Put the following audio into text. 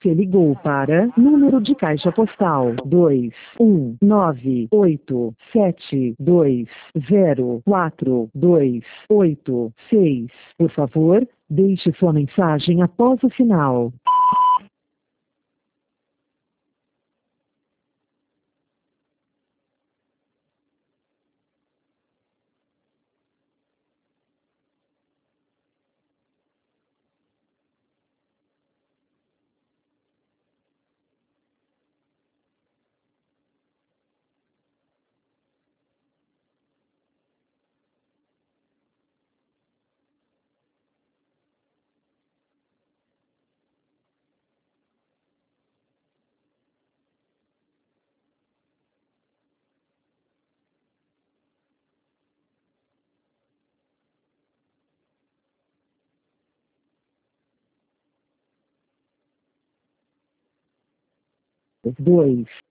Você ligou para número de caixa postal 21987204286. Por favor, deixe sua mensagem após o sinal. Dois